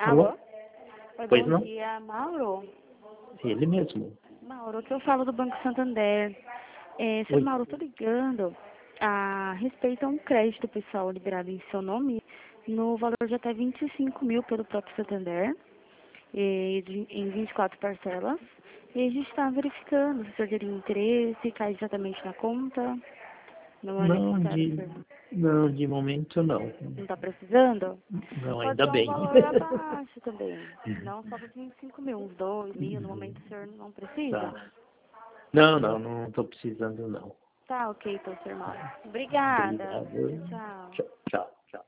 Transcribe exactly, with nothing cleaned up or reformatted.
Alô? Alô? Oi, Pois bom não? dia, Mauro. Ele mesmo. Mauro, que eu falo do Banco Santander. É, senhor Oi. Mauro, estou ligando a respeito a um crédito pessoal liberado em seu nome no valor de até vinte e cinco mil pelo próprio Santander, e de- em vinte e quatro parcelas. E a gente está verificando se o senhor teria interesse, cai exatamente na conta. Não é Não, necessário, de, senhor. não, de momento não. Não está precisando? Não, Pode ainda ser um bem. valor abaixo também. Não só dos vinte e cinco mil, uns dois mil. No momento o senhor não precisa? Tá. Não, não, não estou precisando não. Tá ok, então, senhor Mauro. Obrigada. Obrigado. Tchau. Tchau, tchau.